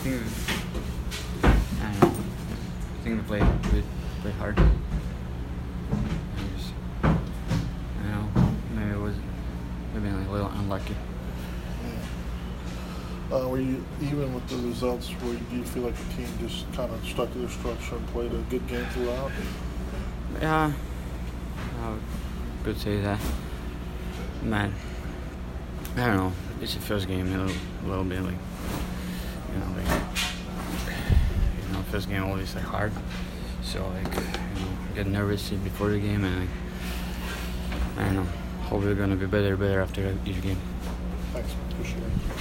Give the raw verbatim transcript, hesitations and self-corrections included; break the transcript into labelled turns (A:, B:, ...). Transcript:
A: think I don't know. I think we played good, played hard. And just, I don't know, maybe it was maybe a little unlucky.
B: Uh, were you even with the results? Were you, do you feel like the team just kind of stuck to their structure and played a good game throughout?
A: Yeah, I could say that. Man, I don't know. It's the first game, a little, a little bit like, you know, like, you know, first game always like hard. So like, you know, get nervous before the game, and like, I don't know. Hope we're gonna be better, better after each game.
B: Thanks, appreciate it.